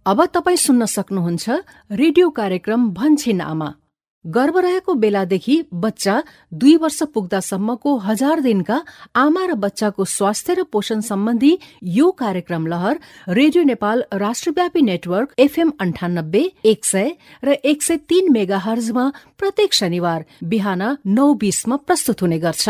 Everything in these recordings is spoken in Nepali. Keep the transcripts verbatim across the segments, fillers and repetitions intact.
अब तपाईँ सुन्न सक्नुहुन्छ रेडियो कार्यक्रम भन्छिन आमा। गर्भ रहेको बेलादेखि बच्चा दुई वर्ष पुग्दासम्मको हजार दिनका आमा र बच्चाको स्वास्थ्य र पोषण सम्बन्धी यो कार्यक्रम लहर रेडियो नेपाल राष्ट्रव्यापी नेटवर्क एफएम अन्ठानब्बे एक सय र एक सय तीन मेगा हर्जमा प्रत्येक शनिबार बिहान नौ बीसमा प्रस्तुत हुने गर्छ।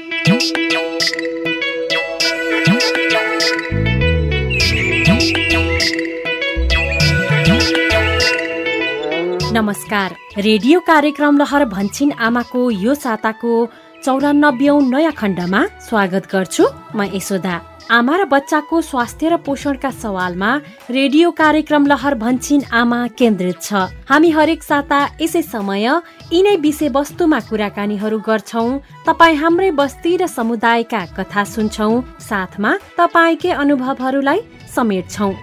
नमस्कार। रेडियो कार्यक्रम लहर भन्छिन आमाको यो साताको चौरानब्बेऔं नयाँ खण्डमा स्वागत गर्छु। म यशोदा। आमा र बच्चाको स्वास्थ्य र पोषणका सवालमा रेडियो कार्यक्रम लहर भन्छिन आमा केन्द्रित छ। हामी हरेक साता यसै समय यिनै विषयवस्तुमा कुराकानीहरू गर्छौं। तपाईँ हाम्रै बस्ती र समुदायका कथा सुन्छौं, साथमा तपाईँकै अनुभवहरूलाई समेट्छौं।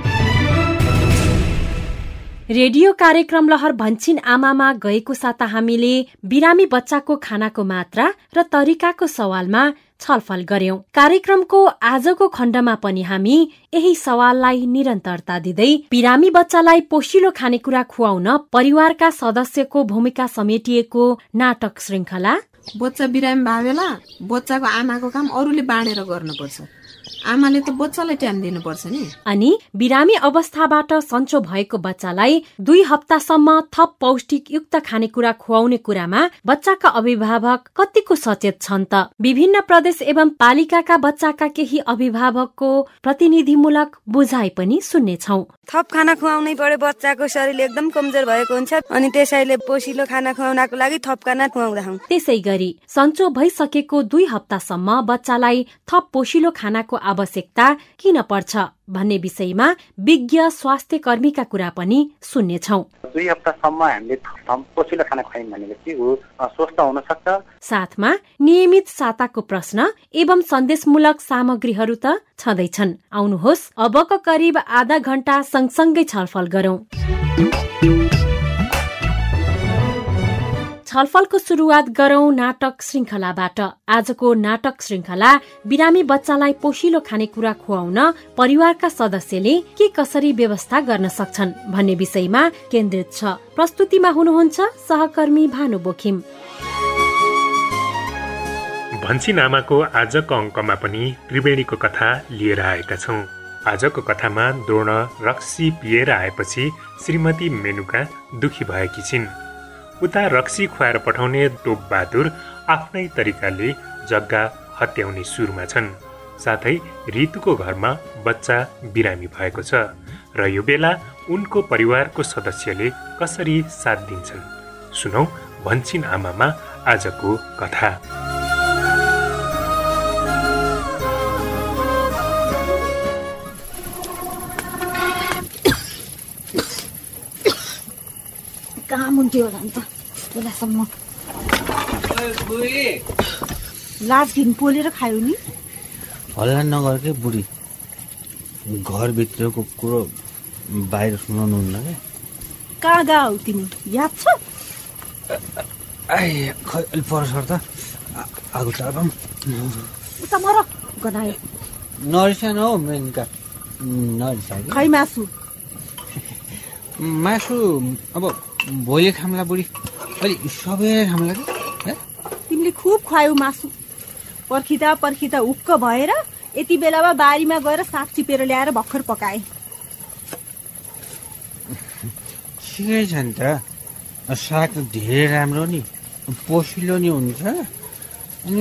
रेडियो कार्यक्रम लहर भन्छिन आमामा गएको साता हामीले बिरामी बच्चाको खानाको मात्रा र तरिकाको सवालमा छलफल गर्यौं। कार्यक्रमको आजको खण्डमा पनि हामी यही सवाललाई निरन्तरता दिँदै बिरामी बच्चालाई पोषिलो खानेकुरा खुवाउन परिवारका सदस्यको भूमिका समेटिएको नाटक श्रृङ्खला बच्चा बिरामी भए बेला बच्चाको आमाको काम अरूले बाँडेर गर्नुपर्छ, आमाले त बच्चालाई टाइम दिनुपर्छ नि। अनि बिरामी अवस्थाबाट सन्चो भएको बच्चालाई दुई हप्तासम्म थप पौष्टिक युक्त खानेकुरा खुवाउने कुरामा बच्चाका अभिभावक कतिको सचेत छन् त? विभिन्न प्रदेश एवं पालिकाका बच्चाका केही अभिभावकको प्रतिनिधिमूलक बुझाइ पनि सुन्नेछौं। थप खाना खुवाउनै पर्यो, बच्चाको शरीर एकदम कमजोर भएको हुन्छ, अनि त्यसैले पोषिलो खाना खुवाउनको लागि थप खाना खुवाउँदा हौं। त्यसै गरी सन्चो भइसकेको दुई हप्तासम्म बच्चालाई थप पोषिलो खानाको आवश्यकता किन पर्छ भन्ने विषयमा विज्ञ स्वास्थ्य कर्मीका कुरा पनि सुन्नेछौं। दुई हप्तासम्म हामीले पोषिलो खाना खुवायौं भनेपछि ऊ स्वस्थ हुन सक्छ। साथमा नियमित साताको प्रश्न एवं सन्देशमूलक सामग्रीहरू त छँदैछन्। आउनुहोस् अबको करिब आधा घण्टा सँगसँगै छलफल गरौं। छलफलको सुरुवात गरौं नाटक श्रृङ्खलाबाट। आजको नाटक श्रृङ्खला बिरामी बच्चालाई पोषिलो खानेकुरा खुवाउन परिवारका सदस्यले के कसरी व्यवस्था गर्न सक्छन् भन्ने विषयमा केन्द्रित छ। प्रस्तुतिमा हुनुहुन्छ सहकर्मी भानु बोखिम। भन्छिन आमाको आजको अङ्कमा पनि त्रिवेणीको कथा लिएर आएका छौं। आजको कथामा द्रोण रक्सी पिएर आएपछि श्रीमती मेनुका दुखी भएकी छिन्। उता रक्सी खुवाएर पठाउने टोप बहादुर आफ्नै तरिकाले जग्गा हत्याउने सुरमा छन्। साथै रितुको घरमा बच्चा बिरामी भएको छ र यो बेला उनको परिवारको सदस्यले कसरी साथ दिन्छन्। सुनौ भन्छिन आमामा आजको कथा। कहाँ मुन्थ्यो होला नि त बेलासम्म। लाज घिन पोलेर खायो नि। हल्ला नगर के बुढी, घरभित्रको कुरो बाहिर सुनाउनु हुन्न क्या। कहाँ गएको हौ तिमी, याद छ? खै अलि पर सर त आगो तापम उता मर गनायो। नरिसान हौ मेनका, नरिसा खै मासु मासु अब भोलि खामला बुढी, अलि सबेर खामला कि। तिमीले खुब खुवायौ मासु, पर्खिँदा पर्खिँदा उक्क भएर यति बेलामा बारीमा गएर साग टिपेर ल्याएर भर्खर पकाए। ठिकै छ नि त, साग त धेरै राम्रो नि, पोषिलो नि हुन्छ। अनि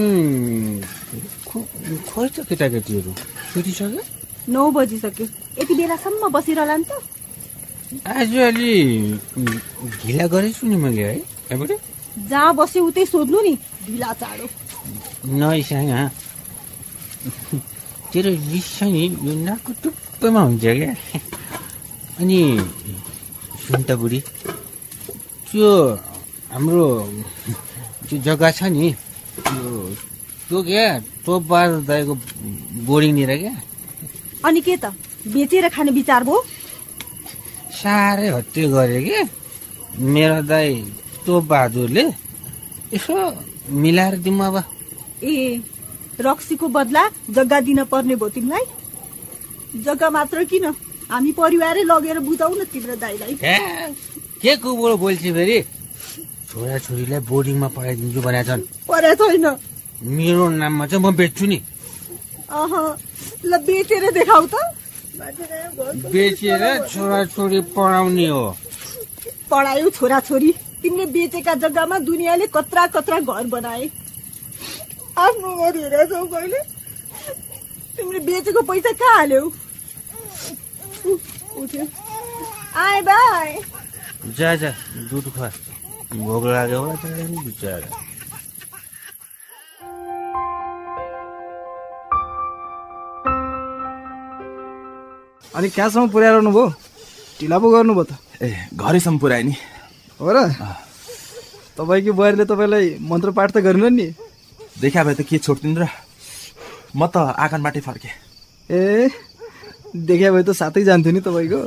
खोइ त केटाकेटीहरू सुतिसक्यो? नौ बजिसक्यो, यति बेलासम्म बसिरहला नि त। आज अलि ढिला गरेछु नि मैले है। जहाँ बस्यो उतै सोध्नु नि, ढिला चाँडो नैसँग तेरो रिस छ नि यो नाकको टुप्पोमा हुन्छ क्या। अनि सुन त बुढी, त्यो हाम्रो त्यो जग्गा छ नि त्यो क्या टोप बहादुर दाइको बोर्डिङनिर क्या। अनि के त बेचेर खाने विचार भयो? साह्रै हत्या गरे कि मेरो दाइ टोप बहादुरले। यसो मिलाएर दिउँ अब। ए रक्सीको बदला जग्गा दिन पर्ने भयो तिमीलाई? जग्गा मात्र किन, हामी परिवारै लगेर बुझाउ न तिम्रो दाइलाई। के कुरो बोल्छु फेरि? छोराछोरीलाई बोर्डिङमा पढाइदिन्छु भने छन्। पढा छैन। मेरो नाममा चाहिँ म बेच्छु नि। अह ल बेचेर देखाउ त। बेचेर छोराछोरी पढाउने हो। पढायो छोराछोरी, तिमीले बेचेका जग्गामा दुनियाँले कत्रा कत्रा घर बनाए। आफ्नो घर हेरेछौ कहिले? तिमीले बेचेको पैसा कहाँ हाल्यौ? आए बाई। जा जा दुध खा, भोक लाग्यो होला त बिचारा। अनि कहाँसम्म पुर्याइरहनु भयो? ढिला पो गर्नुभयो त? ए घरैसम्म पुर्याए नि। हो र? तपाईँको बुहारीले तपाईँलाई मन्त्र पाठ त गरेन नि? देखा भए त के छोड्दिनु र, म त आँगनबाटै फर्केँ। ए देखा भए त साथै जान्थ्यो नि तपाईँको।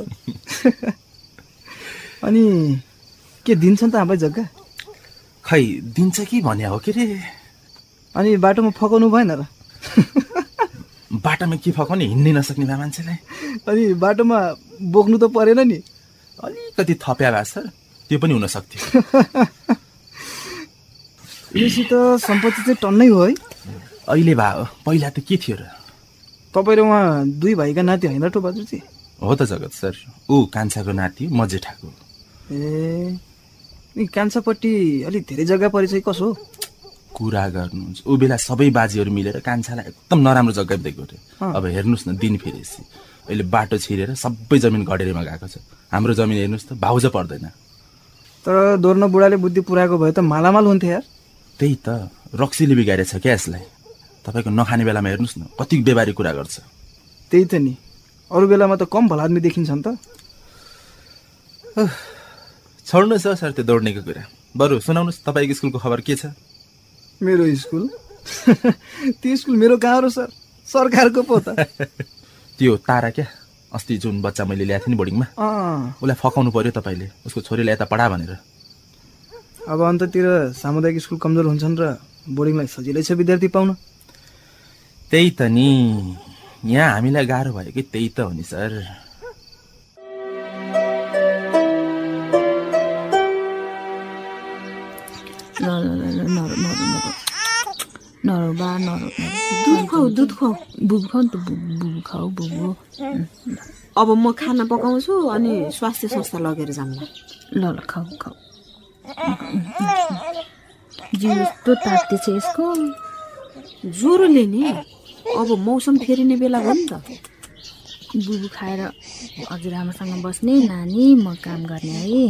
अनि के दिन्छन् त हामीलाई जग्गा? खै दिन्छ कि भन्या हो के रे। अनि बाटोमा फकाउनु भएन र? बाटोमा के फकाउने, हिँड्नै नसक्ने भए मान्छेलाई? अनि बाटोमा बोक्नु त परेन नि? अलिकति थप्या भए छ, त्यो पनि हुन सक्थ्यो। यसो त सम्पत्ति चाहिँ टन्नै हो है? अहिले भयो, पहिला त के थियो र? तपाईँ र उहाँ दुई भाइका नाति होइन र टोपाजुजी? हो त जगत सर, ऊ कान्छाको नाति, म जेठाको। ए कान्छापट्टि अलिक धेरै जग्गा परिचय कसो हो? कुरा गर्नुहुन्छ, ऊ बेला सबै बाजीहरू मिलेर कान्छालाई एकदम नराम्रो जग्गा दिएको रे। अब हेर्नुहोस् न, दिन फेरेसी अहिले बाटो छिरेर सबै जमिन घडेरीमा गएको छ। हाम्रो जमिन हेर्नुहोस् त, भाउज पर्दैन। तर दोर्न बुढाले बुद्धि पुऱ्याएको भए त मालामाल हुन्थ्यो यार। त्यही त, रक्सीले बिगारेछ क्या यसलाई। तपाईँको नखाने बेलामा हेर्नुहोस् न, कति बेबारी कुरा गर्छ। त्यही त नि, अरू बेलामा त कम भला आदमी देखिन्छन् त। छोड्नुहोस् हो सर त्यो दौड्नेको कुरा, बरु सुनाउनुहोस् तपाईँको स्कुलको खबर के छ? मेरो स्कुल? त्यो स्कुल मेरो कहाँ हो सर, सरकारको पो त। त्यो तारा क्या, अस्ति जुन बच्चा मैले ल्याएको थिएँ नि बोर्डिङमा, उसलाई फकाउनु पर्यो तपाईँले, उसको छोरीलाई यता पढा भनेर। अब अन्ततिर सामुदायिक स्कुल कमजोर हुन्छन् र बोर्डिङलाई सजिलै छ विद्यार्थी पाउन। त्यही त नि, यहाँ हामीलाई गाह्रो भयो कि त्यही त हो नि सर। नरो बा नरो दुध खाऊ दुध खाऊ बुबु खाऊ त बुबु खाऊ बुबु। अब म खाना पकाउँछु अनि स्वास्थ्य संस्था लगेर जाउँला। ल ल खाऊ खाऊ। जिउ यस्तो तात्तेछ यसको। ज्वरोले नि, अब मौसम फेरिने बेला हो नि त। बुबु खाएर हजुरआमासँग बस्ने, नानी म काम गर्ने है।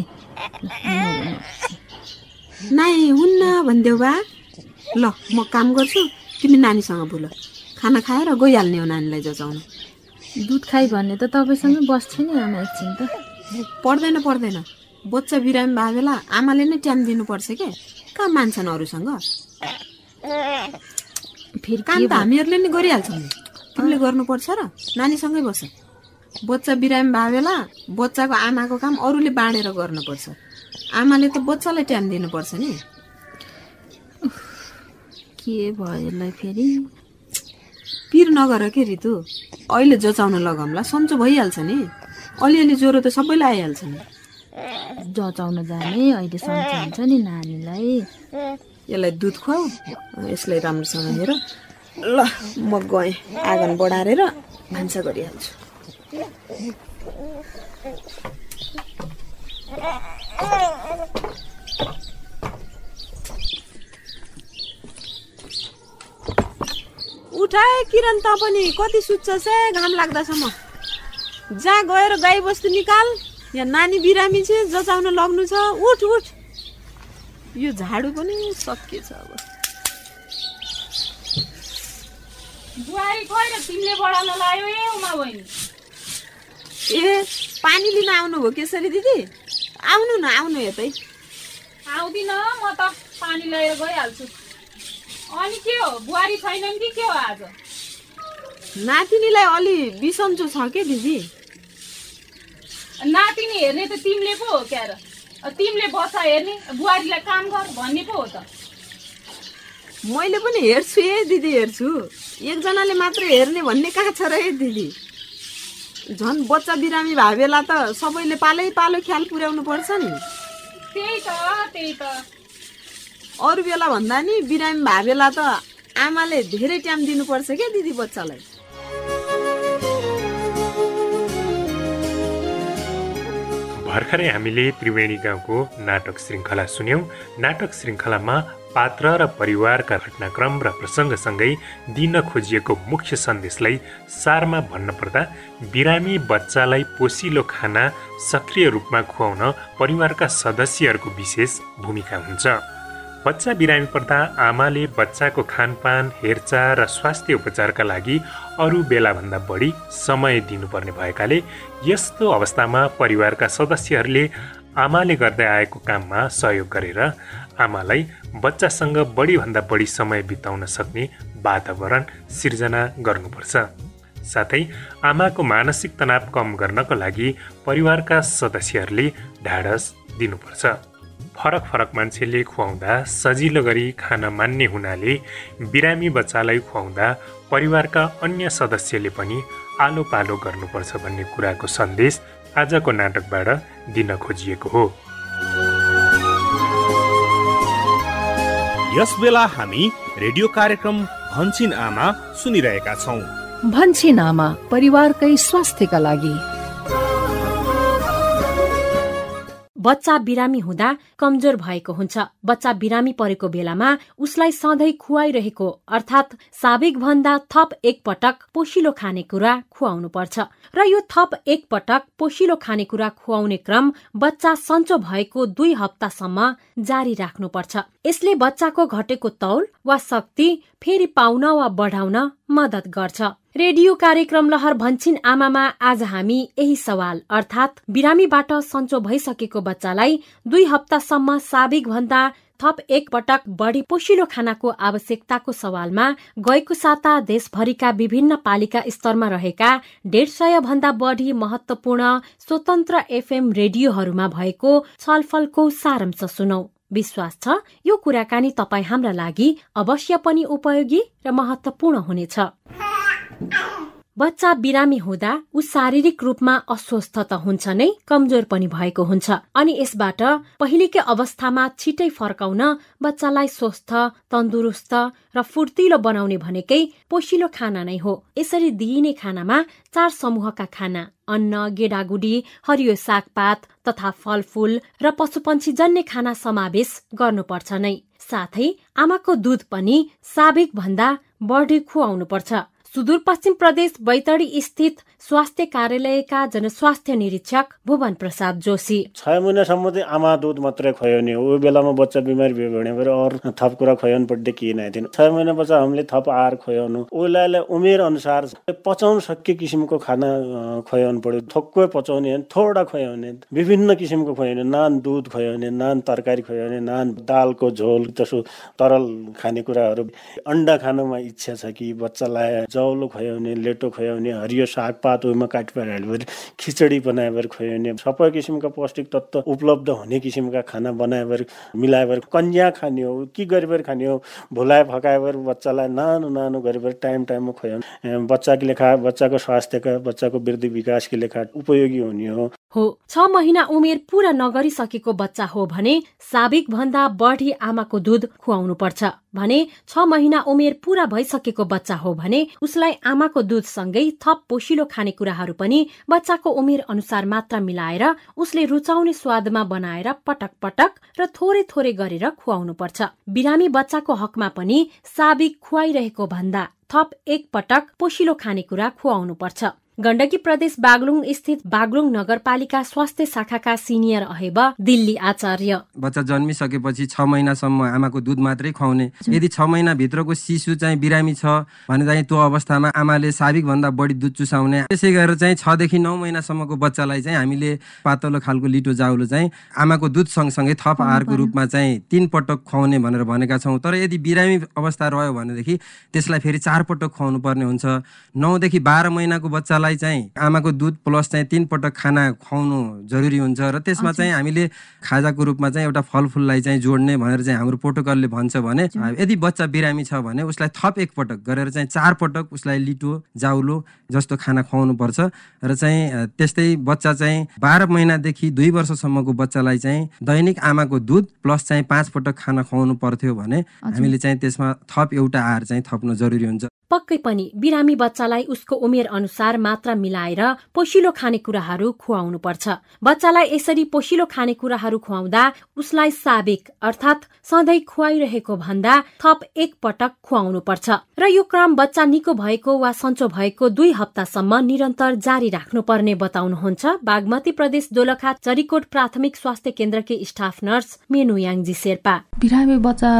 नाइ हुन्न भनिदेऊ बा। ल म काम गर्छु, तिमी नानीसँग बोल, खाना खाएर गइहाल्ने हो नानीलाई जचाउन। दुध खाइ भन्ने त तपाईँसँग बस्छु नि आमा एकछिन त। पर्दैन पर्दैन, बच्चा बिरामी भए बेला आमाले नै टाइम दिनुपर्छ के, कहाँ मान्छन् अरूसँग। फेरि काम त हामीहरूले नै गरिहाल्छौँ नि, तिमीले गर्नुपर्छ र नानीसँगै बस। बच्चा बिरामी भए बेला बच्चाको आमाको काम अरूले बाँडेर गर्नुपर्छ, आमाले त बच्चालाई टाइम दिनुपर्छ नि। के भयो यसलाई फेरि? पिर नगर के रितु, अहिले जचाउन लगाउँला सन्चो भइहाल्छ नि। अलिअलि ज्वरो त सबैलाई आइहाल्छ नि। जचाउन जाने अहिले सन्चो हुन्छ नि नानीलाई। यसलाई दुध खुवाऊ, यसलाई राम्रोसँग हेर। ल म गएँ, आँगन बढारेर भान्सा गरिहाल्छु। उठाए किरण, त पनि कति सुत्छस् है घाम लाग्दासम्म। जा गएर गाई बस्तु निकाल, यहाँ नानी बिरामी छ, जचाउन लग्नु छ। उठ उठ, यो झाडु पनि सकिएछ। अब बुहारी खोइ र तिमीले बढाउन लायो ए उमा बहिनी। ए पानी लिन आउनु हो केसरी दिदी? आउनु न, आउनु यतै। आउँदिन, म त पानी लिएर गइहाल्छु। अनि के हो, बुहारी छैनन् कि के हो आज? नातिनीलाई अलि बिसन्चो छ के दिदी। नातिनी हेर्ने त तिमीले पो हो क्या र? तिमीले बच्चा हेर्ने, बुहारीलाई काम गर भन्ने पो हो त। मैले पनि हेर्छु ए दिदी, हेर्छु। एकजनाले मात्र हेर्ने भन्ने कहाँ छ र ए दिदी? झन् बच्चा बिरामी भए बेला त सबैले पालै पालो ख्याल पुर्याउनु पर्छ नि। त्यही त त्यही त अरू बेला भन्दा नि बिरामी भए बेला त आमाले धेरै टाइम दिनुपर्छ क्या दिदी बच्चालाई। भर्खरै हामीले त्रिवेणी गाउँको नाटक श्रृङ्खला सुन्यौं। नाटक श्रृङ्खलामा पात्र र परिवारका घटनाक्रम र प्रसङ्गसँगै दिन खोजिएको मुख्य सन्देशलाई सारमा भन्नुपर्दा बिरामी बच्चालाई पोसिलो खाना सक्रिय रूपमा खुवाउन परिवारका सदस्यहरूको विशेष भूमिका हुन्छ। बच्चा बिरामी पर्दा आमाले बच्चाको खानपान, हेरचाह र स्वास्थ्य उपचारका लागि अरू बेलाभन्दा बढी समय दिनुपर्ने भएकाले यस्तो अवस्थामा परिवारका सदस्यहरूले आमाले गर्दै आएको काममा सहयोग गरेर आमालाई बच्चासँग बढीभन्दा बढी समय बिताउन सक्ने वातावरण सिर्जना गर्नुपर्छ। साथै आमाको मानसिक तनाव कम गर्नको लागि परिवारका सदस्यहरूले ढाडस दिनुपर्छ। फरक फरक मान्छेले खुवाउँदा सजिलो गरी खान मान्ने हुनाले बिरामी बच्चालाई खुवाउँदा परिवारका अन्य सदस्यले पनि आलो पालो गर्नुपर्छ भन्ने कुराको सन्देश आजको नाटकबाट दिन खोजिएको हो। यस बेला हामी रेडियो कार्यक्रम भन्छिन आमा सुनिरहेका छौं। भन्छिन आमा परिवारकै स्वास्थ्यका लागि। बच्चा बिरामी हुँदा कमजोर भएको हुन्छ। बच्चा बिरामी परेको बेलामा उसलाई सधैँ खुवाइरहेको अर्थात् साबिक भन्दा थप एक पटक पोसिलो खानेकुरा खुवाउनु पर्छ र यो थप एक पटक पोसिलो खानेकुरा खुवाउने क्रम बच्चा सन्चो भएको दुई हप्तासम्म जारी राख्नुपर्छ। यसले बच्चाको घटेको तौल वा शक्ति फेरि पाउन वा बढाउन मद्दत गर्छ। रेडियो कार्यक्रम लहर भन्छिन आमामा आज हामी यही सवाल अर्थात् बिरामीबाट सन्चो भइसकेको बच्चालाई दुई हप्तासम्म साबिक भन्दा थप एक पटक बढी पोसिलो खानाको आवश्यकताको सवालमा गएको साता देशभरिका विभिन्न पालिका स्तरमा रहेका डेढ सय भन्दा बढी महत्वपूर्ण स्वतन्त्र एफएम रेडियोहरूमा भएको छलफलको सारांश सुनौ। विश्वास छ यो कुराकानी तपाईँ हाम्रा लागि अवश्य पनि उपयोगी र महत्वपूर्ण हुनेछ। बच्चा बिरामी हुँदा ऊ शारीरिक रूपमा अस्वस्थ त हुन्छ नै, कमजोर पनि भएको हुन्छ। अनि यसबाट पहिलेकै अवस्थामा छिटै फर्काउन बच्चालाई स्वस्थ, तन्दुरुस्त र फुर्तिलो बनाउने भनेकै पोसिलो खाना नै हो। यसरी दिइने खानामा चार समूहका खाना अन्न, गेडागुडी, हरियो सागपात तथा फलफूल र पशुपन्छी जन्य खाना समावेश गर्नुपर्छ नै। साथै आमाको दूध पनि साबिक भन्दा बढी खुवाउनु पर्छ। सुदूरपश्चिम प्रदेश बैतडी स्थित स्वास्थ्य कार्यालयका जनस्वास्थ्य निरीक्षक भुवन प्रसाद जोशी छ महिनासम्म चाहिँ आमा दुध मात्रै खुवाउने हो। बेलामा बच्चा बिमारी भयो भने अरू थप कुरा खुवाउनु पर्ने केही नै थिएन। छ महिना बच्चा हामीले थप आहार खुवाउनु, उसलाई उमेर अनुसार पचाउन सकिने किसिमको खाना खुवाउनु पर्यो। थोक्कै पचाउने, थोडा खुवाउने, विभिन्न किसिमको खुवाउने, नान दुध खुवाउने, नान तरकारी खुवाउने, नान दालको झोल, त्यसो तरल खानेकुराहरू। अन्डा खानुमा इच्छा छ कि बच्चालाई जौलो खुवाउने, लेटो खुवाउने, हरियो सागपात उमा काटिपारेर खिचडी बनाएर खुवाउने, सबै किसिमका पौष्टिक तत्त्व उपलब्ध हुने किसिमका खाना बनाएर मिलाएर कन्या खाने हो कि गरेर खाने हो। भुलाए फकाएर बच्चालाई नानो नानो गरेर टाइम टाइममा खुवाउने बच्चाको लेखा, बच्चाको स्वास्थ्यका, बच्चाको वृद्धि विकासको लेखा उपयोगी हुने हो। हो छ महिना उमेर पूरा नगरिसकेको बच्चा हो भने साबिक भन्दा बढी आमाको दूध खुवाउनु पर्छ भने छ महिना उमेर पूरा भइसकेको बच्चा हो भने उसलाई आमाको दूधसँगै थप पोसिलो खानेकुराहरू पनि बच्चाको उमेर अनुसार मात्रा मिलाएर उसले रुचाउने स्वादमा बनाएर पटक पटक र थोरै थोरै गरेर खुवाउनु पर्छ। बिरामी बच्चाको हकमा पनि साबिक खुवाइरहेको भन्दा थप एक पटक पोसिलो खानेकुरा खुवाउनु पर्छ। गण्डकी प्रदेश बागलुङ स्थित बागलुङ नगरपालिका स्वास्थ्य शाखाका सिनियर अहेब दिल्ली आचार्य बच्चा जन्मिसकेपछि छ महिनासम्म आमाको दूध मात्रै खुवाउने। यदि छ महिना भित्रको शिशु चाहिँ बिरामी छ भने चाहिँ त्यो अवस्थामा आमाले साबिक भन्दा बढी दूध चुसाउने। त्यसै गरेर चाहिँ छ देखि नौ महिनासम्मको बच्चालाई चाहिँ हामीले पातलो खालको लिटो जाउलो चाहिँ आमाको दूध सँगसँगै थप आहारको रूपमा चाहिँ तीन पटक खुवाउने भनेर भनेका छौँ। तर यदि बिरामी अवस्था रह्यो भनेदेखि त्यसलाई फेरि चार पटक खुवाउनु पर्ने हुन्छ। नौदेखि बाह्र महिनाको बच्चालाई बच्चालाई चाहिँ आमाको दुध प्लस चाहिँ तीन पटक खाना खुवाउनु जरुरी हुन्छ र त्यसमा चाहिँ हामीले खाजाको रूपमा चाहिँ एउटा फलफुललाई चाहिँ जोड्ने भनेर चाहिँ हाम्रो प्रोटोकलले भन्छ भने यदि बच्चा बिरामी छ भने उसलाई थप एक पटक गरेर चाहिँ चार पटक उसलाई लिटो जाउलो जस्तो खाना खुवाउनु पर्छ र चाहिँ त्यस्तै बच्चा चाहिँ बाह्र महिनादेखि दुई वर्षसम्मको बच्चालाई चाहिँ दैनिक आमाको दुध प्लस चाहिँ पाँच पटक खाना खुवाउनु पर्थ्यो भने हामीले चाहिँ त्यसमा थप एउटा आहार चाहिँ थप्नु जरुरी हुन्छ। पक्कै पनि बिरामी बच्चालाई उसको उमेर अनुसार मात्रा मिलाएर पोषिलो खानेकुराहरू खुवाउनु पर्छ। बच्चालाई यसरी पोषिलो खानेकुराहरू खुवाउँदा उसलाई साबिक अर्थात् सधैँ खुवाइरहेको भन्दा थप एक पटक खुवाउनु पर्छ र यो क्रम बच्चा निको भएको वा सन्चो भएको दुई हप्तासम्म निरन्तर जारी राख्नुपर्ने बताउनुहुन्छ बागमती प्रदेश दोलखा चरीकोट प्राथमिक स्वास्थ्य केन्द्रकी स्टाफ नर्स मेनु याङजी शेर्पा। बिरामी बच्चा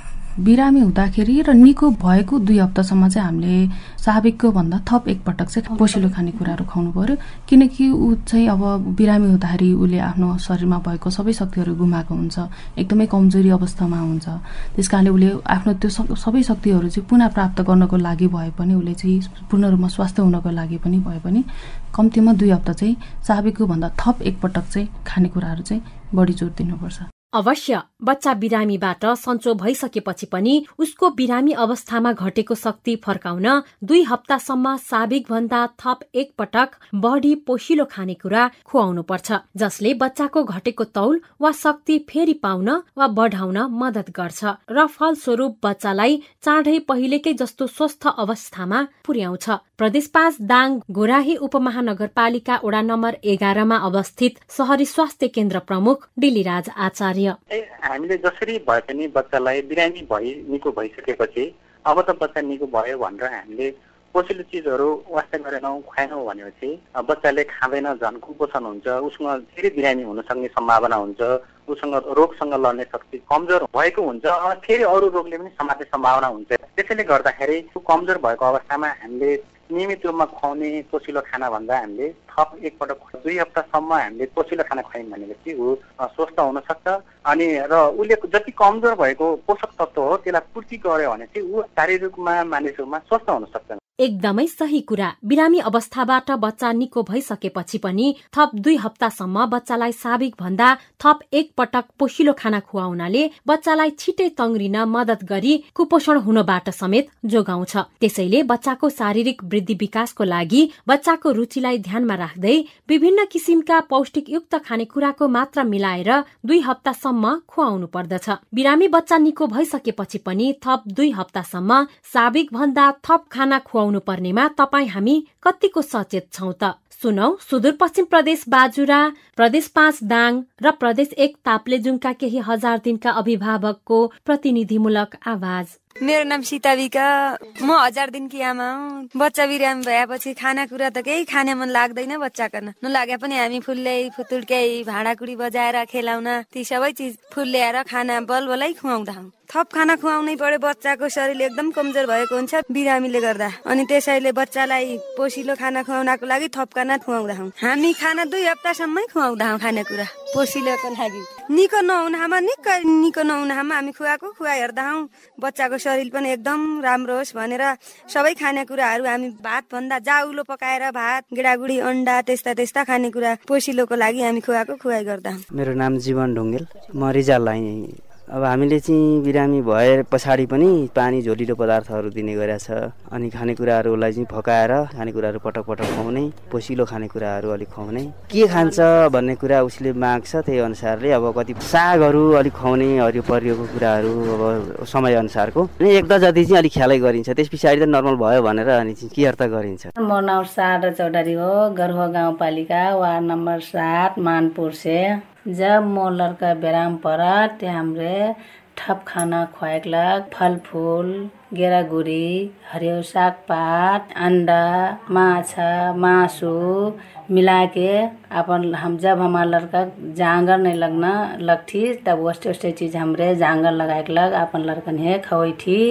बिरामी हुँदाखेरि र निको भएको दुई हप्तासम्म चाहिँ हामीले स्वाभाविकको भन्दा थप एकपटक चाहिँ पोषिलो खानेकुराहरू खुवाउनु पर्यो, किनकि ऊ चाहिँ अब बिरामी हुँदाखेरि उसले आफ्नो शरीरमा भएको सबै शक्तिहरू गुमाएको हुन्छ, एकदमै कमजोरी अवस्थामा हुन्छ। त्यस कारणले उसले आफ्नो त्यो सबै शक्तिहरू चाहिँ पुनः प्राप्त गर्नको लागि भए पनि उसले चाहिँ पूर्ण रूपमा स्वस्थ हुनको लागि पनि भए पनि कम्तीमा दुई हप्ता चाहिँ स्वाभाविकको भन्दा थप एकपटक चाहिँ खानेकुराहरू चाहिँ बढी जोड दिनुपर्छ। अवश्य बच्चा बिरामीबाट सन्चो भइसकेपछि पनि उसको बिरामी अवस्थामा घटेको शक्ति फर्काउन दुई हप्तासम्म साबिक भन्दा थप एक पटक बढी पोषिलो खानेकुरा खुवाउनु पर्छ, जसले बच्चाको घटेको तौल वा शक्ति फेरि पाउन वा बढाउन मद्दत गर्छ र फलस्वरूप बच्चालाई चाँडै पहिलेकै जस्तो स्वस्थ अवस्थामा पुर्याउँछ। प्रदेश पाँच दाङ गोराही उपमहानगरपालिका वडा नम्बर एघारमा अवस्थित शहरी स्वास्थ्य केन्द्र प्रमुख डिलीराज आचार्य। हामीले जसरी भए पनि बच्चालाई बिरामी भई निको भइसकेपछि अब त बच्चा निको भयो भनेर हामीले पोषिलो चिजहरू वास्ता गरेनौँ खुवाएनौँ भनेपछि बच्चाले खाँदैन, झन् कुपोषण हुन्छ, उसँग फेरि बिरामी हुन सक्ने सम्भावना हुन्छ, उसँग रोगसँग लड्ने शक्ति कमजोर भएको हुन्छ, फेरि अरू रोगले पनि समात्ने सम्भावना हुन्छ। त्यसैले गर्दाखेरि कमजोर भएको अवस्थामा हामीले नियमित रूपमा खुवाउने पोषिलो खाना भन्दा हामीले थप एकपटक दुई हप्तासम्म हामीले पोषिलो खाना खुवायौँ भनेपछि ऊ स्वस्थ हुन सक्छ अनि र उसले जति कमजोर भएको पोषक तत्व हो त्यसलाई पूर्ति गर्यो भने चाहिँ ऊ शारीरिक रूपमा मानसिक रूपमा स्वस्थ हुन सक्छ। एकदमै सही कुरा। बिरामी अवस्थाबाट बच्चा निको भइसकेपछि पनि थप दुई हप्तासम्म बच्चालाई साबिक भन्दा थप एक पटक पोषिलो खाना खुवाउनाले बच्चालाई छिटै तङ्ग्रिन मद्दत गरी कुपोषण हुनबाट समेत जोगाउँछ। त्यसैले बच्चाको शारीरिक वृद्धि विकासको लागि बच्चाको रुचिलाई ध्यानमा राख्दै विभिन्न किसिमका पौष्टिकयुक्त खानेकुराको मात्रा मिलाएर दुई हप्तासम्म खुवाउनु पर्दछ। बिरामी बच्चा निको भइसकेपछि पनि थप दुई हप्तासम्म साबिक भन्दा थप खाना खुवाउनु पर्नेमा तपाई हामी कतिको सचेत छौं त? सुनौ सुदूरपश्चिम प्रदेश बाजुरा, प्रदेश पाँच दाङ र प्रदेश एक ताप्लेजुङका केही हजार दिनका अभिभावकको प्रतिनिधिमूलक आवाज। मेरो नाम सीता विका, म हजार दिनकी आमा हुँ। बच्चा बिरामी भएपछि खानाकुरा त केही खाने मन लाग्दैन, बच्चाको नलागे पनि हामी फुल्दै फुतुल्कै भाँडाकुडी बजाएर खेलाउन ती सबै चिज फुल्ल्याएर खाना बलबलै खुवाउँदा हौँ। थप खाना खुवाउनै पर्यो, बच्चाको शरीर एकदम कमजोर भएको हुन्छ बिरामीले गर्दा, अनि त्यसैले बच्चालाई पोषिलो खाना खुवाउनको लागि थप खाना खुवाउँदा हौँ। हामी खाना दुई हप्तासम्मै खुवाउँदा हौँ खानेकुरा पोषिलोको लागि। निको नहुनामा निकै निको नहुनामा हामी खुवाएको खुवा हेर्दा हौँ, बच्चाको शरीर पनि एकदम राम्रो होस् भनेर सबै खानेकुराहरू हामी भात भन्दा जाउलो पकाएर भात, गेडागुडी, अन्डा त्यस्ता त्यस्ता खानेकुरा पोषिलोको लागि हामी खुवाएको खुवाइ गर्दा हौँ। मेरो नाम जीवन ढुङ्गेल, म रिजाललाई। अब हामीले चाहिँ बिरामी भए पछाडि पनि पानी झोलिलो पदार्थहरू दिने गरेछ, अनि खानेकुराहरूलाई चाहिँ फकाएर खानेकुराहरू पटक पटक खुवाउने, पोषिलो खानेकुराहरू अलिक खुवाउने, के खान्छ भन्ने कुरा उसले माग्छ त्यही अनुसारले अब कति सागहरू अलिक खुवाउने, हरियो परियोको कुराहरू अब समय अनुसारको अनि एक जति चाहिँ अलिक ख्यालै गरिन्छ, त्यस पछाडि त नर्मल भयो भनेर अनि चाहिँ केयर त गरिन्छ। म नाउँ सार चौधरी हो, गरहो गाउँपालिका वार्ड नम्बर सात मानपुर से। जब मोर लड़का बेराम पड़ा तो हमरे ठप खाना खुआलक, फल फूल, गेरागुड़ी, हरियो साग पात, अंडा, माछा, मासू मिला के अपन हम जब हमारा लड़का जांगर नहीं लगना लगती तब वस्ते वस्ते चीज हमरे जांगर लगाए लग अपन लड़कन है खवई थी।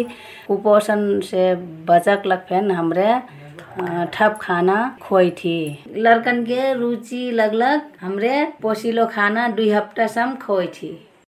कुपोषण से बचक लग फेन हमरे ठप खाना खोई थी। लड़कन के रुचि लगलग हमरे पोषिलो खाना दुई हफ्ता सम खोई थी।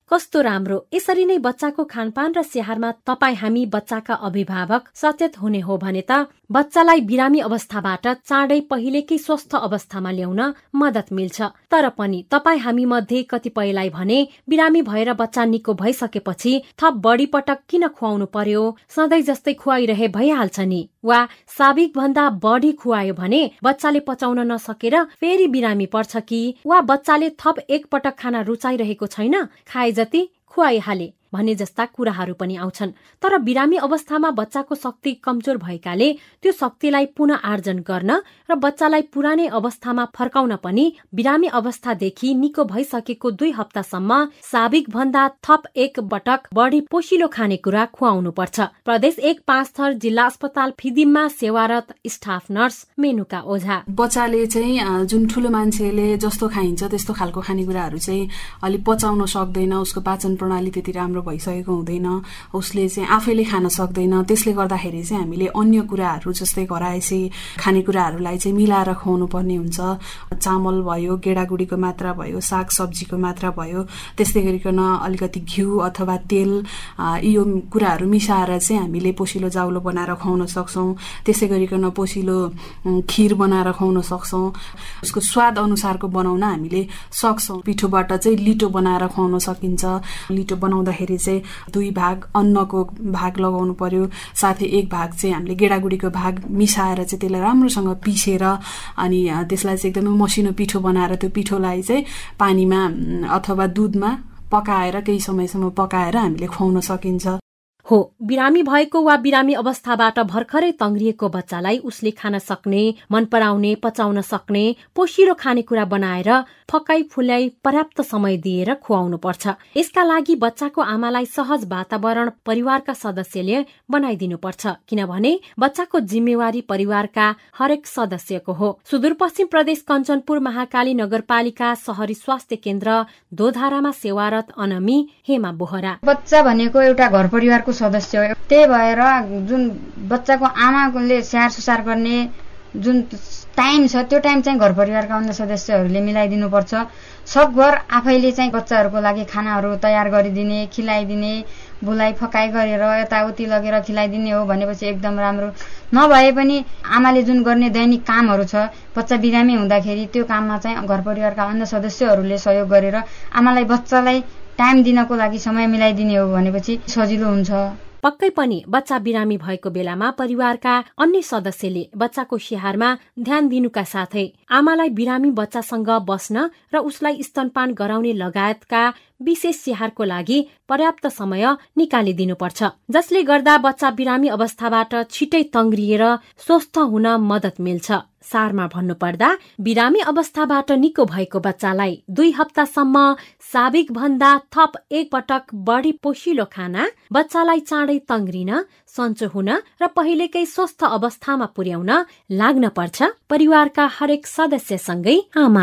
कस्तो राम्रो। यसरी नै बच्चाको खानपान र स्याहारमा तपाईँ हामी बच्चाका अभिभावक सचेत हुने हो भने त बच्चालाई बिरामी अवस्थाबाट चाँडै पहिलेकै स्वस्थ अवस्थामा ल्याउन मद्दत मिल्छ। तर पनि तपाईँ हामी मध्ये कतिपयलाई भने बिरामी भएर बच्चा निको भइसकेपछि थप बढी पटक किन खुवाउनु पर्यो, सधैँ जस्तै खुवाइरहे भइहाल्छ नि, वा साबिक भन्दा बढी खुवायो भने बच्चाले पचाउन नसकेर फेरि बिरामी पर्छ कि, वा बच्चाले थप एक पटक खाना रुचाइरहेको छैन, खाए जति खुवाइहाले भन्ने जस्ता कुराहरू पनि आउँछन्। तर बिरामी अवस्थामा बच्चाको शक्ति कमजोर भएकाले त्यो शक्तिलाई पुनः आर्जन गर्न र बच्चालाई पुरानै अवस्थामा फर्काउन पनि बिरामी अवस्थादेखि निको भइसकेको दुई हप्तासम्म साबिक भन्दा थप एक पटक बढी पोषिलो खानेकुरा खुवाउनु पर्छ। प्रदेश एक पाँच थर जिल्ला अस्पताल फिदिममा सेवारत स्टाफ नर्स मेनुका ओझा। बच्चाले चाहिँ जुन ठुलो मान्छेले जस्तो खाइन्छ त्यस्तो खालको खानेकुराहरू चाहिँ अलि पचाउन सक्दैन, उसको पाचन प्रणाली त्यति राम्रो भइसकेको हुँदैन, उसले चाहिँ आफैले खान सक्दैन। त्यसले गर्दाखेरि चाहिँ हामीले अन्य कुराहरू जस्तै घरायसी खानेकुराहरूलाई चाहिँ मिलाएर खुवाउनु पर्ने हुन्छ। चामल भयो, गेडागुडीको मात्रा भयो, साग सब्जीको मात्रा भयो, त्यस्तै गरिकन अलिकति घिउ अथवा तेल यो कुराहरू मिसाएर चाहिँ हामीले पोसिलो जाउलो बनाएर खुवाउन सक्छौँ। त्यसै गरिकन पोसिलो खिर बनाएर खुवाउन सक्छौँ। उसको स्वाद अनुसारको बनाउन हामीले सक्छौँ। पिठोबाट चाहिँ लिटो बनाएर खुवाउन सकिन्छ। लिटो बनाउँदाखेरि चाहिँ दुई भाग अन्नको भाग लगाउनु पर्यो, साथै एक भाग चाहिँ हामीले गेडागुडीको भाग मिसाएर चाहिँ त्यसलाई राम्रोसँग पिसेर अनि त्यसलाई चाहिँ एकदमै मसिनो पिठो बनाएर त्यो पिठोलाई चाहिँ पानीमा अथवा दुधमा पकाएर केही समयसम्म पकाएर हामीले खुवाउन सकिन्छ। हो, बिरामी भएको वा बिरामी अवस्थाबाट भर्खरै तङ्ग्रिएको बच्चालाई उसले खान सक्ने, मन पराउने, पचाउन सक्ने पोषिलो खानेकुरा बनाएर फकाई फुल्याई पर्याप्त समय दिएर खुवाउनु पर्छ। यसका लागि बच्चाको आमालाई सहज वातावरण परिवारका सदस्यले बनाइदिनु पर्छ, किनभने बच्चाको जिम्मेवारी परिवारका हरेक सदस्यको हो। सुदूरपश्चिम प्रदेश कञ्चनपुर महाकाली नगरपालिका शहरी स्वास्थ्य केन्द्र दोधारामा सेवारत अनमी हेमा बोहरा। बच्चा भनेको एउटा घर परिवारको सदस्य हो, त्यही भएर जुन बच्चाको आमाले स्याहार सुसार गर्ने जुन टाइम छ त्यो टाइम चाहिँ घर परिवारका अन्य सदस्यहरूले मिलाइदिनु पर्छ। सकभर आफैले चाहिँ बच्चाहरूको लागि खानाहरू तयार गरिदिने, खिलाइदिने, बुलाइ फकाइ गरेर यताउति लगेर खिलाइदिने हो भनेपछि एकदम राम्रो। नभए पनि आमाले जुन गर्ने दैनिक कामहरू छ, बच्चा बिरामी हुँदाखेरि त्यो काममा चाहिँ घर परिवारका अन्य सदस्यहरूले सहयोग गरेर आमालाई बच्चालाई टाइम दिनको लागि समय मिलाइदिने हो भनेपछि सजिलो हुन्छ। पक्कै पनि बच्चा बिरामी भएको बेलामा परिवारका अन्य सदस्यले बच्चाको स्याहारमा ध्यान दिनुका साथै आमालाई बिरामी बच्चासँग बस्न र उसलाई स्तनपान गराउने लगायतका विशेष स्याहारको लागि पर्याप्त समय निकालिदिनुपर्छ, जसले गर्दा बच्चा बिरामी अवस्थाबाट छिटै तङ्ग्रिएर स्वस्थ हुन मद्दत मिल्छ। सारमा भन्नुपर्दा बिरामी अवस्थाबाट निको भएको बच्चालाई दुई हप्तासम्म साबिक भन्दा थप एक पटक बढी पोषिलो खाना बच्चालाई चाँडै तङ्ग्रिन, सन्चो हुन र पहिलेकै स्वस्थ अवस्थामा पुर्याउन लाग्न पर्छ परिवारका हरेक सदस्यसँगै आमा।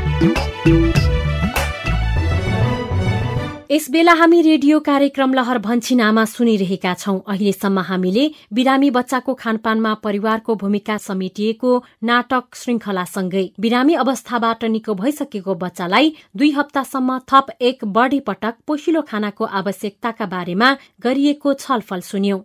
यसबेला हामी रेडियो कार्यक्रम लहर भन्छिन आमा सुनिरहेका छौं। अहिलेसम्म हामीले बिरामी बच्चाको खानपानमा परिवारको भूमिका समेटिएको नाटक श्रृंखलासँगै बिरामी अवस्थाबाट निको भइसकेको बच्चालाई दुई हप्तासम्म थप एक बढी पटक पोषिलो खानाको आवश्यकताका बारेमा गरिएको छलफल सुन्यौं।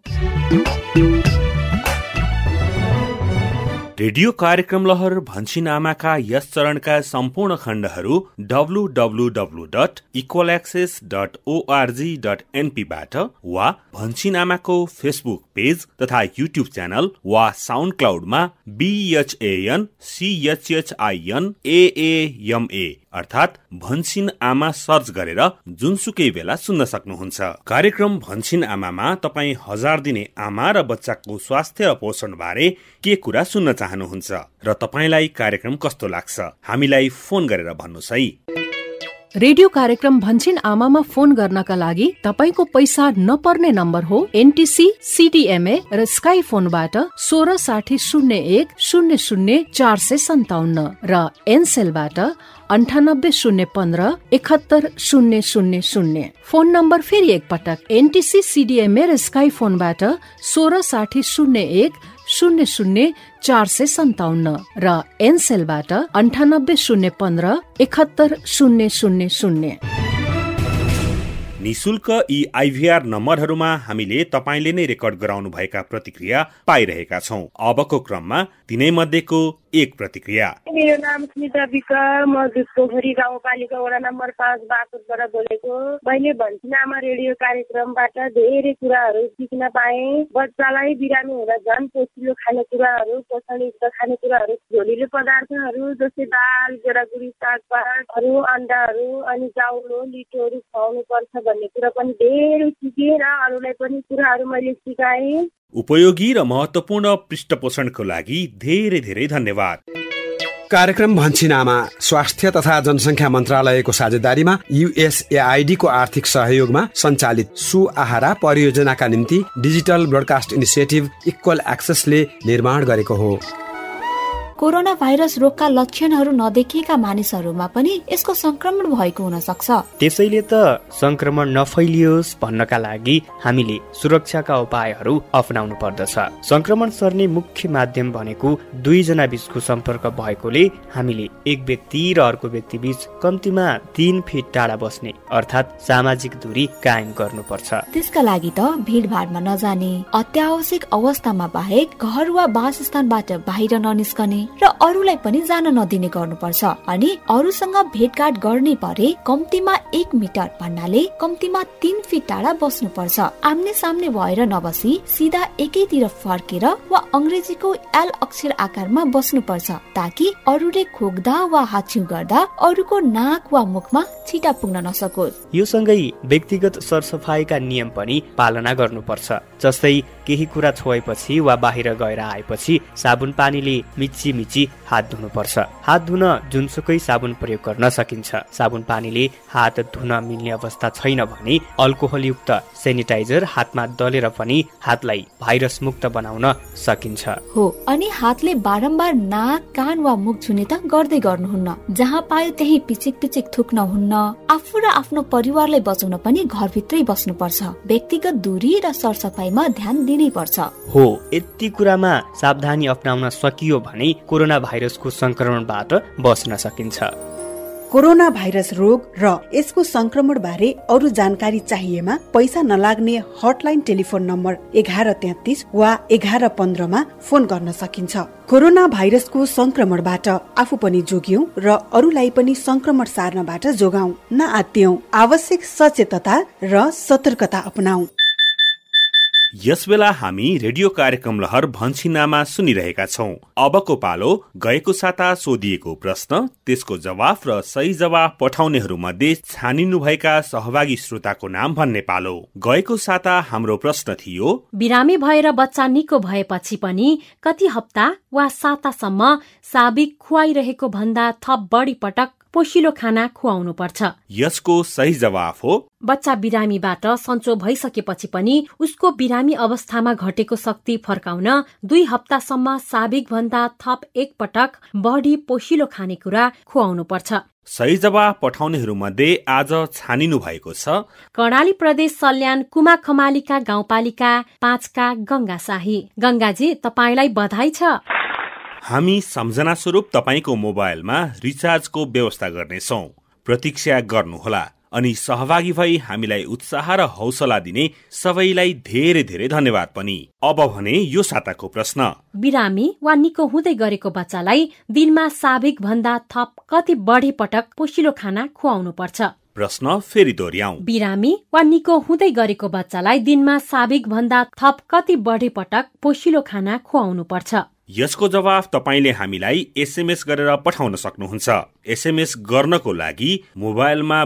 रेडियो कार्यक्रम लहर भन्छिन आमाका यस चरणका सम्पूर्ण खण्डहरू W W W dot equal access dot O R G dot एनपीबाट वा भन्छिन आमाको फेसबुक पेज तथा युट्युब च्यानल वा साउन्ड क्लाउडमा बीएचएएन सीएचएचआईएन एएएमए अर्थात भन्छिन आमा सर्च गरेर जुनसुकै बेला सुन्न सक्नुहुन्छ। कार्यक्रम भन्छिन आमामा तपाईँ हजार दिने आमा र बच्चाको स्वास्थ्य र पोषण बारे के कुरा सुन्न चाहनुहुन्छ र तपाईलाई कार्यक्रम कस्तो लाग्छ, हामीलाई फोन गरेर भन्नुहोस् है। रेडियो कार्यक्रम भन्छिन आमामा फोन गर्नका लागि तपाईको पैसा नपर्ने नम्बर हो एनटीसी सीडीएमए र स्काई फोनबाट सोह्र साठी शून्य एक शून्य शून्य चार सय सन्ताउन्न र एनसेलबाट अन्ठानब्बे शून्य पन्ध्र एकहत्तर शून्य शून्य शून्य। फोन नम्बर फेरि एकपटक एनटीसी सीडीएमए र स्काई फोनबाट सोह्र साठी शून्य एक शून्य शून्य चार सय सन्ताउन्न र एनसेलबाट अन्ठानब्बे शून्य पन्ध्र एकहत्तर शून्य शून्य शून्य। निशुल्क यी आइभीआर नम्बरहरूमा हामीले तपाईँले नै रेकर्ड गराउनु भएका प्रतिक्रिया पाइरहेका छौं। अबको क्रममा तिनै मध्येको एक प्रतिक्रिया। मेरो नाम स्मिता विका, म दुधपोखरी गाउँपालिका वडा नम्बर पाँच बाकुटबाट बोलेको। मैले भन्छिन आमा रेडियो कार्यक्रमबाट धेरै कुराहरू सिक्न पाएँ। बच्चालाई बिरामी हुँदा झन् पोषिलो खानेकुराहरू, पोषणयुक्त खानेकुराहरू, झोलिलो पदार्थहरू जस्तै दाल, गेडागुडी, सागपातहरू, अण्डाहरू अनि चाउलो लिटोहरू खुवाउनु पर्छ भन्ने कुरा पनि धेरै सिकेँ र अरूलाई पनि कुराहरू मैले सिकाएँ। उपयोगी र महत्वपूर्ण पृष्ठपोषणको लागि धेरै धेरै धन्यवाद। कार्यक्रम भन्छिनामा स्वास्थ्य तथा जनसंख्या मन्त्रालयको साझेदारीमा युएसएआईडी को आर्थिक सहयोगमा सञ्चालित सुआहारा परियोजनाका निम्ति डिजिटल ब्रोडकास्ट इनिसिएटिभ इक्वल एक्सेसले निर्माण गरेको हो। कोरोना भाइरस रोगका लक्षणहरू नदेखिएका मानिसहरूमा पनि यसको संक्रमण भएको हुन सक्छ। त्यसैले त संक्रमण नफैलियोस् भन्नका लागि हामीले सुरक्षाका उपायहरू अपनाउनु पर्दछ। संक्रमण सर्ने मुख्य माध्यम भनेको दुईजना बीचको सम्पर्क भएकोले हामीले एक व्यक्ति र अर्को व्यक्ति बीच कम्तीमा तीन फिट टाढा बस्ने अर्थात् सामाजिक दूरी कायम गर्नुपर्छ। त्यसका लागि त भिडभाडमा नजाने, अत्यावश्यक अवस्थामा बाहेक घर वा वासस्थानबाट बाहिर ननिस्कने र अरूलाई पनि जान नदिने गर्नुपर्छ। अनि अरूसँग भेटघाट गर्ने परे कम्तीमा एक मिटर भन्नाले कम्तीमा तीन फिट टाढा बस्नुपर्छ। आम्ने सामने भएर नबसी सिधा एकैतिर फर्केर वा अंग्रेजीको एल अक्षर आकारमा बस्नुपर्छ ताकि अरूले खोक्दा वा हाच्छिउ गर्दा अरूको नाक वा मुखमा छिटा पुग्न नसकोस्। यो सँगै व्यक्तिगत सरसफाईका नियम पनि पालना गर्नुपर्छ। जस्तै केही कुरा छोएपछि वा बाहिर गएर आएपछि साबुन पानीले मिची मिची हात धुनुपर्छ। हात धुन जुनसुकै साबुन प्रयोग गर्न सकिन्छ। साबुन पानीले हात धुन मिल्ने अवस्था छैन भने अल्कोहल युक्त सेनिटाइजर हातमा दलेर पनि हातलाई भाइरस मुक्त बनाउन सकिन्छ। हो, अनि हातले बारम्बार नाक, कान वा मुख छुने त गर्दै गर्नुहुन्न। जहाँ पायो त्यही पिचिक पिचिक थुक्न हुन्न। आफू र आफ्नो परिवारलाई बचाउन पनि घरभित्रै बस्नुपर्छ। व्यक्तिगत दूरी र सरसफाईमा ध्यान दिनै पर्छ। हो, यति कुरामा सावधानी अपनाउन सकियो भने कोरोना भाइरसको संक्रमणबाट बच्न सकिन्छ। कोरोना भाइरस रोग र यसको संक्रमण बारे अरू जानकारी चाहिएमा पैसा नलाग्ने हटलाइन टेलिफोन नम्बर एघार तेत्तीस वा एघार पन्ध्रमा फोन गर्न सकिन्छ। कोरोना भाइरसको संक्रमणबाट आफू पनि जोग्यौं र अरूलाई पनि संक्रमण सार्नबाट जोगाउँ। नआत्तियौं, आवश्यक सचेतता र सतर्कता अपनाऊ। यस बेला हामी रेडियो कार्यक्रम लहर भन्छिनामा सुनिरहेका छौं। अबको पालो गएको साता सोधिएको प्रश्न, त्यसको जवाफ र सही जवाफ पठाउनेहरू मध्ये छानिनु भएका सहभागी श्रोताको नाम भन्ने पालो। गएको साता हाम्रो प्रश्न थियो, बिरामी भएर बच्चा निको भएपछि पनि कति हप्ता वा सातासम्म साबिक खुवाइरहेको भन्दा थप बढी पटक पोषिलो खाना खुवाउनु पर्छ? यसको सही जवाफ हो, बच्चा बिरामीबाट सन्चो भइसकेपछि पनि उसको बिरामी अवस्थामा घटेको शक्ति फर्काउन दुई हप्तासम्म साबिक भन्दा थप एक पटक बढी पोषिलो खानेकुरा खुवाउनु पर्छ। सही जवाफ पठाउनेहरू मध्ये आज छानिनु भएको छ कर्णाली प्रदेश सल्यान कुमा खमालीका गाउँपालिका पाँचका गंगा शाही। गंगाजी, तपाईलाई बधाई छ। हामी सम्झना स्वरूप तपाईको मोबाइलमा रिचार्जको व्यवस्था गर्नेछौं। प्रतीक्षा गर्नुहोला अनि सहभागी भई हामीलाई उत्साह र हौसला दिने सबैलाई धेरै धेरै धन्यवाद पनि। अब भने यो साताको प्रश्न, बिरामी वा निको हुँदै गरेको बच्चालाई दिनमा साबिक भन्दा थप कति बढी पटक पोषिलो खाना खुवाउनु पर्छ? प्रश्न फेरि दोहोर्याउँ। बिरामी वा निको हुँदै गरेको बच्चालाई दिनमा साबिक भन्दा थप कति बढी पटक पोषिलो खाना खुवाउनु पर्छ? यसको जवाफ तपाईले हामीलाई एसएमएस गरेर पठाउन सक्नुहुन्छ। एसएमएस गर्नको लागि मोबाइलमा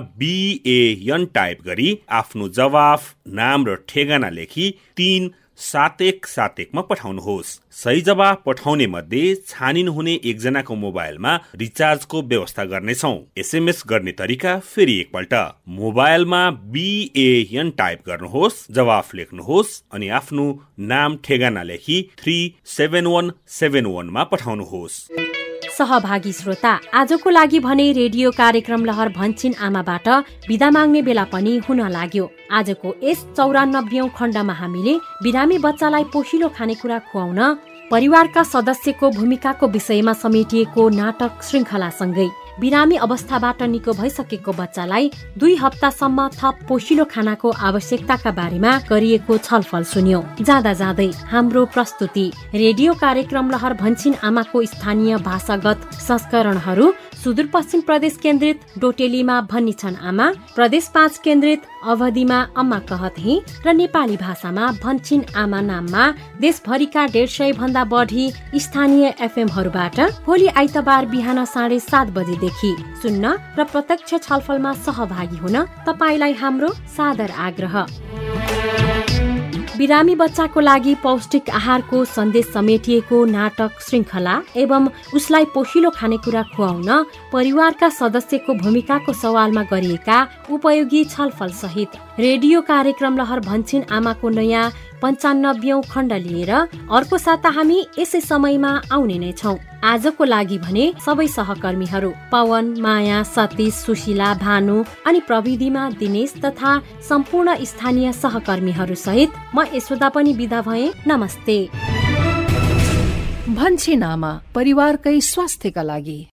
बीएएन टाइप गरी आफ्नो जवाफ, नाम र ठेगाना लेखी तीन सात एक सात एकमा पठाउनुहोस्। सही जवाफ पठाउने मध्ये छानिनु हुने एकजनाको मोबाइलमा रिचार्जको व्यवस्था गर्नेछौं। एसएमएस गर्ने तरिका फेरि एकपल्ट, मोबाइलमा बीएएन टाइप गर्नुहोस्, जवाफ लेख्नुहोस् अनि आफ्नो नाम ठेगाना लेखी थ्री सेभेन वान सेभेन वानमा पठाउनुहोस्। सहभागी श्रोता, आजको लागि भने रेडियो कार्यक्रम लहर भन्छिन आमाबाट बिदा माग्ने बेला पनि हुन लाग्यो। आजको यस चौरानब्बेऔं खण्डमा हामीले बिरामी बच्चालाई पोषिलो खानेकुरा खुवाउन परिवारका सदस्यको भूमिकाको विषयमा समेटिएको नाटक श्रृङ्खलासँगै बिरामी अवस्थाबाट निको भइसकेको बच्चालाई दुई हप्तासम्म थप पोषिलो खानाको आवश्यकताका बारेमा गरिएको छलफल सुन्यो। जाँदा जाँदै हाम्रो प्रस्तुति रेडियो कार्यक्रम लहर भन्छिन आमाको स्थानीय भाषागत संस्करणहरू सुदूरपश्चिम प्रदेश केन्द्रित डोटेलीमा भन्नी छन् आमा, प्रदेश पाँच केन्द्रित अवधिमा अम्मा कहत ही र नेपाली भाषामा भन्छिन आमा नाममा देशभरिका डेढ सय भन्दा बढी स्थानीय एफएमहरूबाट भोलि आइतबार बिहान साढे सात बजेदेखि सुन्न र प्रत्यक्ष छलफलमा सहभागी हुन तपाईलाई हाम्रो सादर आग्रह। बिरामी बच्चाको लागि पौष्टिक आहारको सन्देश समेटिएको नाटक श्रृङ्खला एवं उसलाई पोषिलो खानेकुरा खुवाउन परिवारका सदस्यको भूमिकाको सवालमा गरिएका उपयोगी छलफल सहित रेडियो कार्यक्रम लहर भन्छिन आमाको नयाँ पञ्चानब्बेऔं खण्ड लिएर अर्को साता हामी यसै समयमा आउने नै छौं। आजको लागि भने सबै सहकर्मीहरू पवन, माया, सतीश, सुशीला, भानु अनि प्रविधिमा दिनेश तथा सम्पूर्ण स्थानीय सहकर्मीहरू सहित म यशोदा पनि बिदा भए। नमस्ते। भन्छिन आमा, परिवारकै स्वास्थ्यका लागि।